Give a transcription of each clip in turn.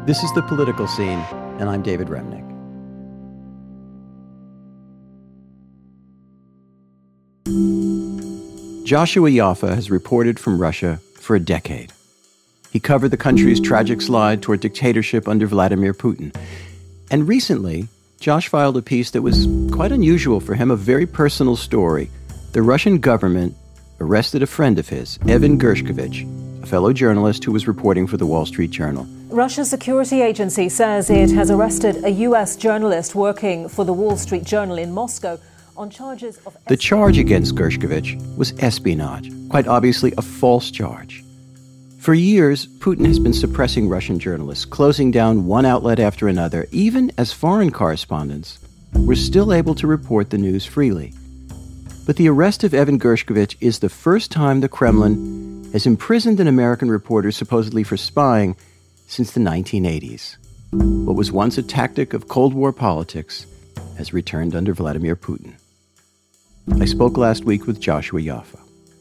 This is The Political Scene, and I'm David Remnick. Joshua Yaffa has reported from Russia for a decade. He covered the country's tragic slide toward dictatorship under Vladimir Putin. And recently, Josh filed a piece that was quite unusual for him, a very personal story. The Russian government arrested a friend of his, Evan Gershkovich, a fellow journalist who was reporting for the Wall Street Journal. Russia's security agency says it has arrested a U.S. journalist working for the Wall Street Journal in Moscow on charges of... The charge against Gershkovich was espionage, quite obviously a false charge. For years, Putin has been suppressing Russian journalists, closing down one outlet after another, even as foreign correspondents were still able to report the news freely. But the arrest of Evan Gershkovich is the first time the Kremlin has imprisoned an American reporter supposedly for spying since the 1980s. What was once a tactic of Cold War politics has returned under Vladimir Putin. I spoke last week with Joshua Yaffa.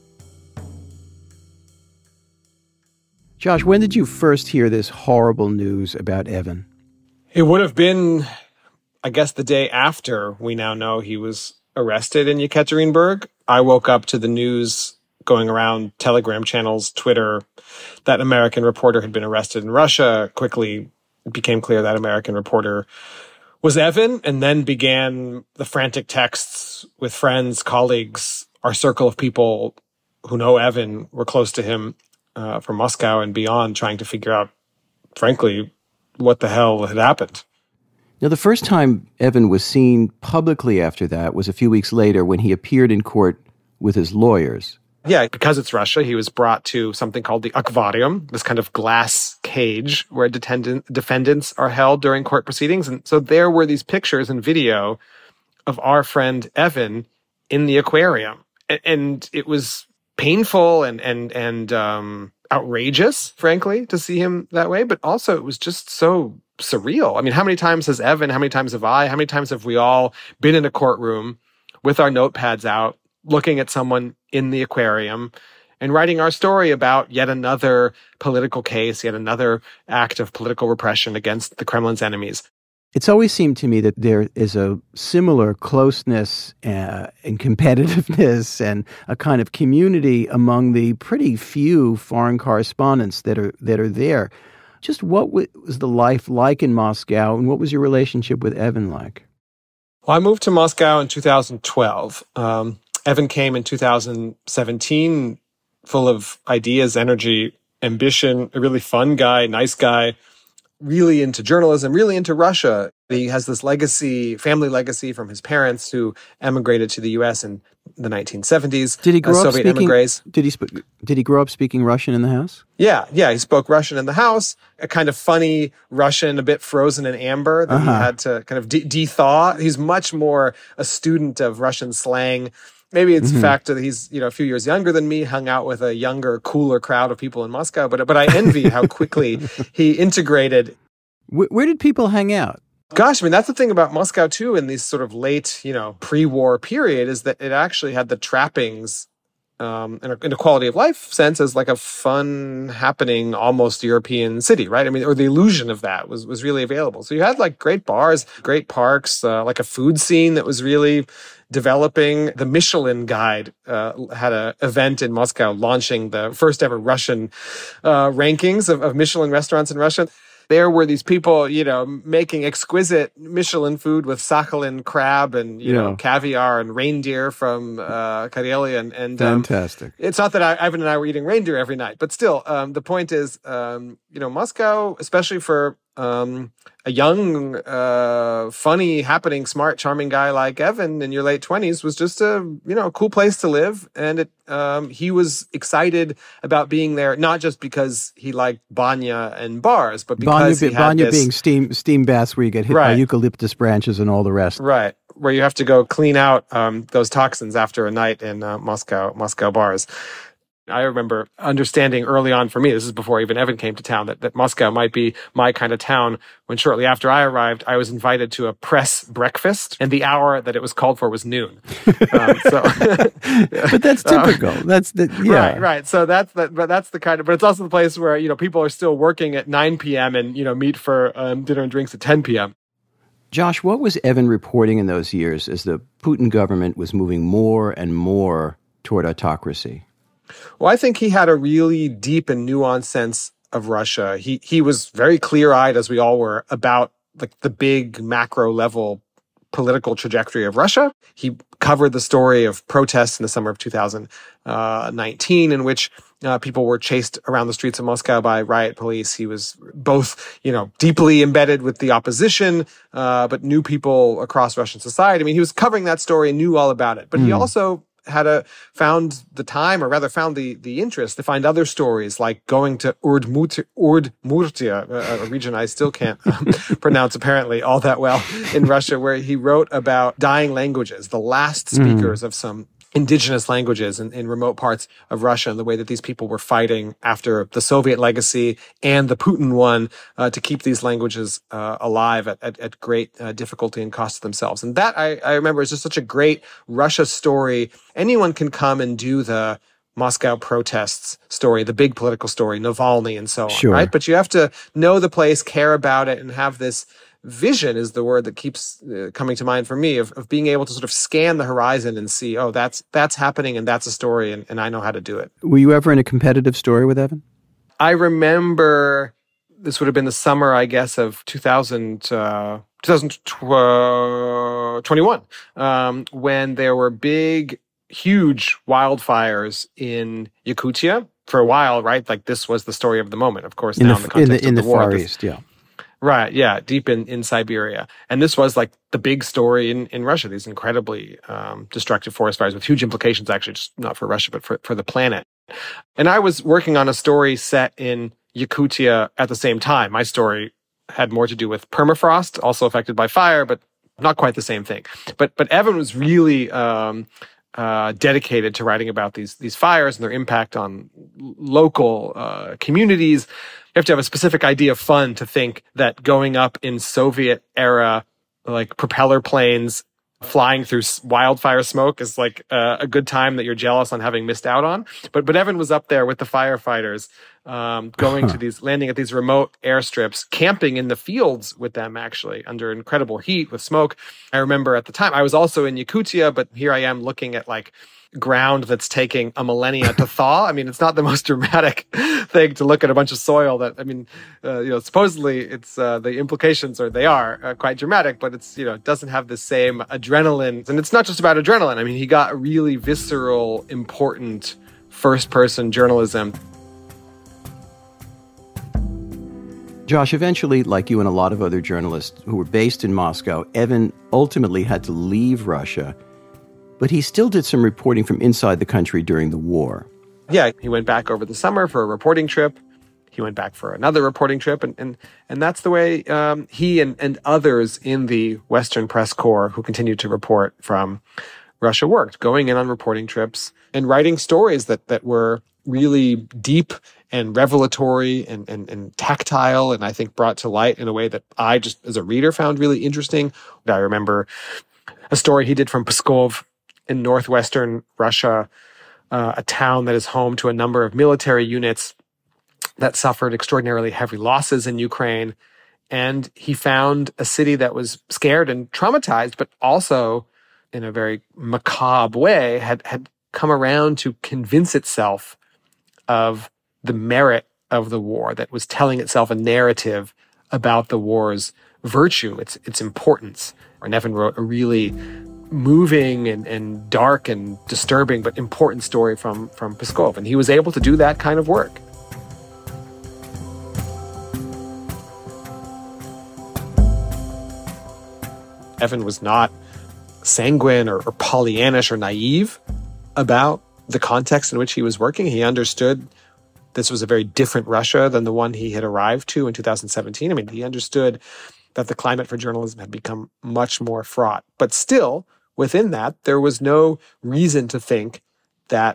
Josh, when did you first hear this horrible news about Evan? It would have been, I guess, the day after we now know he was arrested in Yekaterinburg. I woke up to the news going around Telegram channels, Twitter, that American reporter had been arrested in Russia. Quickly it became clear that American reporter was Evan, and then began the frantic texts with friends, colleagues, our circle of people who know Evan, were close to him from Moscow and beyond, trying to figure out, frankly, what the hell had happened. Now, the first time Evan was seen publicly after that was a few weeks later when he appeared in court with his lawyers. Yeah, because it's Russia, he was brought to something called the Akvarium, this kind of glass cage where defendants are held during court proceedings. And so there were these pictures and video of our friend Evan in the aquarium. And it was painful and outrageous, frankly, to see him that way. But also it was just so surreal. I mean, how many times has Evan, how many times have I, how many times have we all been in a courtroom with our notepads out, looking at someone in the aquarium and writing our story about yet another political case, yet another act of political repression against the Kremlin's enemies. It's always seemed to me that there is a similar closeness and competitiveness and a kind of community among the pretty few foreign correspondents that are there. Just what was the life like in Moscow, and what was your relationship with Evan like? Well, I moved to Moscow in 2012. Evan came in 2017, full of ideas, energy, ambition, a really fun guy, nice guy, really into journalism, really into Russia. He has this legacy, family legacy from his parents who emigrated to the U.S. in the 1970s. Did he grow up speaking? Emigres. Did he grow up speaking Russian in the house? Yeah. He spoke Russian in the house, a kind of funny Russian, a bit frozen in amber that he had to kind of de-thaw. He's much more a student of Russian slang. Maybe it's the fact that he's, a few years younger than me, hung out with a younger, cooler crowd of people in Moscow. But I envy how quickly he integrated. Where did people hang out? Gosh, I mean, that's the thing about Moscow, too, in this sort of late, pre-war period, is that it actually had the trappings in a quality of life sense as like a fun, happening, almost European city, right? I mean, or the illusion of that was really available. So you had like great bars, great parks, like a food scene that was really developing. The Michelin Guide had an event in Moscow launching the first ever Russian rankings of Michelin restaurants in Russia. There were these people, making exquisite Michelin food with Sakhalin crab and, caviar and reindeer from Karelia. And fantastic. It's not that Ivan and I were eating reindeer every night, but still, the point is, Moscow, especially for a young, funny, happening, smart, charming guy like Evan in your late 20s was just a cool place to live. And he was excited about being there, not just because he liked banya and bars, but because banya being steam baths where you get hit by eucalyptus branches and all the rest. Right. Where you have to go clean out those toxins after a night in Moscow bars. I remember understanding early on for me, this is before even Evan came to town, that Moscow might be my kind of town, when shortly after I arrived, I was invited to a press breakfast, and the hour that it was called for was noon. But that's typical. Right. So that's the kind of, but it's also the place where, people are still working at 9 p.m. and, meet for dinner and drinks at 10 p.m. Josh, what was Evan reporting in those years as the Putin government was moving more and more toward autocracy? Well, I think he had a really deep and nuanced sense of Russia. He was very clear-eyed, as we all were, about like the big macro level political trajectory of Russia. He covered the story of protests in the summer of 2019, in which people were chased around the streets of Moscow by riot police. He was both, deeply embedded with the opposition, but knew people across Russian society. I mean, he was covering that story and knew all about it. But he also found the interest to find other stories, like going to Udmurtia, a region I still can't pronounce apparently all that well in Russia, where he wrote about dying languages, the last speakers of some indigenous languages in remote parts of Russia, and the way that these people were fighting after the Soviet legacy and the Putin one to keep these languages alive at great difficulty and cost to themselves. And that I remember is just such a great Russia story. Anyone can come and do the Moscow protests story, the big political story, Navalny and so on, sure. Right? But you have to know the place, care about it, and have this vision is the word that keeps coming to mind for me of being able to sort of scan the horizon and see, oh, that's happening and that's a story and I know how to do it. Were you ever in a competitive story with Evan? I remember this would have been the summer, I guess, of 2021, when there were big, huge wildfires in Yakutia for a while, right? Like this was the story of the moment, of course, now in the context of the war. Far East, yeah. Right, yeah, deep in Siberia. And this was like the big story in Russia, these incredibly destructive forest fires with huge implications, actually, just not for Russia, but for the planet. And I was working on a story set in Yakutia at the same time. My story had more to do with permafrost, also affected by fire, but not quite the same thing. But Evan was really dedicated to writing about these fires and their impact on local communities. You have to have a specific idea of fun to think that going up in Soviet era, like propeller planes flying through wildfire smoke is like a good time that you're jealous on having missed out on. But Evan was up there with the firefighters, going to landing at these remote airstrips, camping in the fields with them, actually, under incredible heat with smoke. I remember at the time, I was also in Yakutia, but here I am looking at like ground that's taking a millennia to thaw. I mean, it's not the most dramatic thing to look at a bunch of soil that, I mean, supposedly it's, the implications they are quite dramatic, but it's, it doesn't have the same adrenaline. And it's not just about adrenaline. I mean, he got really visceral, important first-person journalism. Josh, eventually, like you and a lot of other journalists who were based in Moscow, Evan ultimately had to leave Russia. But he still did some reporting from inside the country during the war. Yeah, he went back over the summer for a reporting trip. He went back for another reporting trip. And that's the way he and others in the Western press corps who continued to report from Russia worked, going in on reporting trips and writing stories that were really deep and revelatory and tactile, and I think brought to light in a way that I just, as a reader, found really interesting. I remember a story he did from Pskov in northwestern Russia, a town that is home to a number of military units that suffered extraordinarily heavy losses in Ukraine. And he found a city that was scared and traumatized, but also in a very macabre way had come around to convince itself of the merit of the war, that was telling itself a narrative about the war's virtue, its importance. And Evan wrote a really moving and dark and disturbing but important story from Pskov. And he was able to do that kind of work. Evan was not sanguine or Pollyannish or naive about the context in which he was working. He understood this was a very different Russia than the one he had arrived to in 2017. I mean, he understood that the climate for journalism had become much more fraught. But still, within that, there was no reason to think that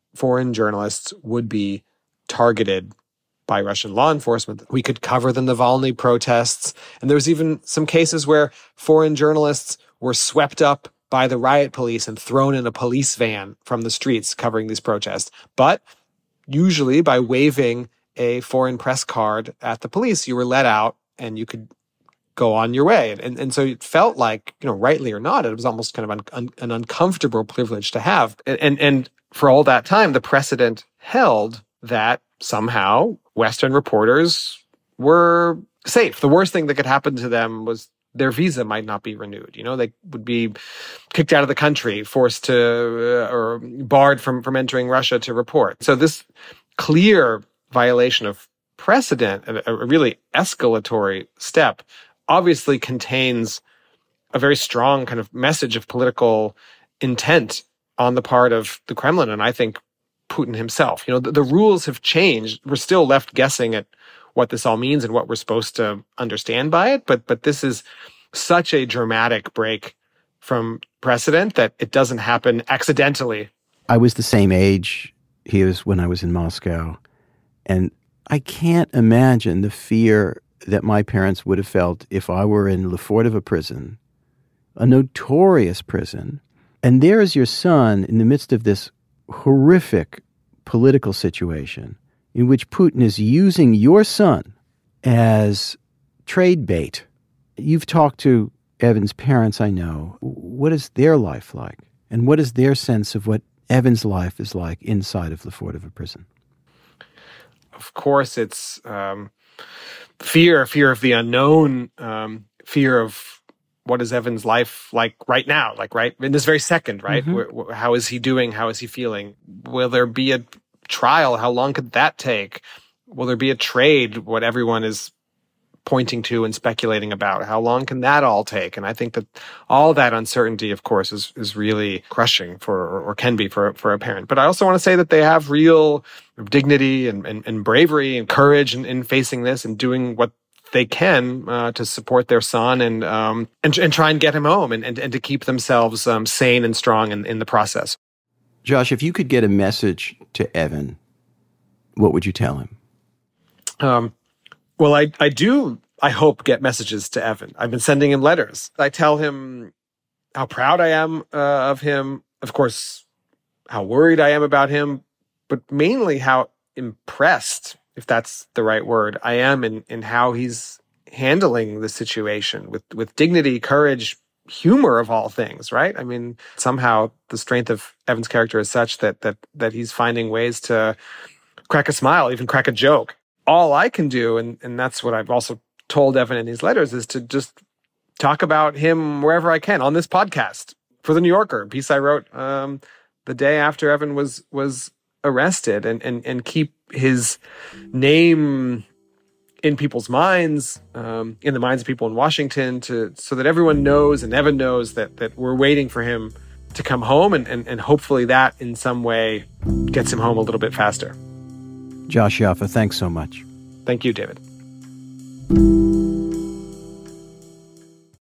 foreign journalists would be targeted by Russian law enforcement. We could cover the Navalny protests. And there was even some cases where foreign journalists were swept up by the riot police and thrown in a police van from the streets covering these protests. But usually by waving a foreign press card at the police, you were let out and you could go on your way. And so it felt like, rightly or not, it was almost kind of an uncomfortable privilege to have. And for all that time, the precedent held that somehow Western reporters were safe. The worst thing that could happen to them was their visa might not be renewed. They would be kicked out of the country, forced to, or barred from entering Russia to report. So this clear violation of precedent, a really escalatory step, obviously contains a very strong kind of message of political intent on the part of the Kremlin, and I think Putin himself. The rules have changed. We're still left guessing at what this all means and what we're supposed to understand by it. But this is such a dramatic break from precedent that it doesn't happen accidentally. I was the same age he was when I was in Moscow. And I can't imagine the fear that my parents would have felt if I were in Lefortovo prison, a notorious prison. And there is your son in the midst of this horrific political situation in which Putin is using your son as trade bait. You've talked to Evan's parents, I know. What is their life like? And what is their sense of what Evan's life is like inside of Lefortovo prison? Of course, it's fear of the unknown, fear of what is Evan's life like right now, like right in this very second, right? Mm-hmm. How is he doing? How is he feeling? Will there be a trial? How long could that take? Will there be a trade? What everyone is pointing to and speculating about. How long can that all take? And I think that all that uncertainty, of course, is really crushing or can be for a parent. But I also want to say that they have real dignity and bravery and courage in facing this and doing what they can to support their son and try and get him home and to keep themselves sane and strong in the process. Josh, if you could get a message to Evan, what would you tell him? Well, I hope, get messages to Evan. I've been sending him letters. I tell him how proud I am of him, of course, how worried I am about him, but mainly how impressed, if that's the right word, I am in how he's handling the situation with dignity, courage, humor of all things, right? I mean, somehow the strength of Evan's character is such that he's finding ways to crack a smile, even crack a joke. All I can do, and that's what I've also told Evan in these letters, is to just talk about him wherever I can on this podcast. For the New Yorker, a piece I wrote the day after Evan was arrested, and keep his name in people's minds, in the minds of people in Washington, so that everyone knows and Evan knows that we're waiting for him to come home, and hopefully that in some way gets him home a little bit faster. Josh Yaffa, thanks so much. Thank you, David.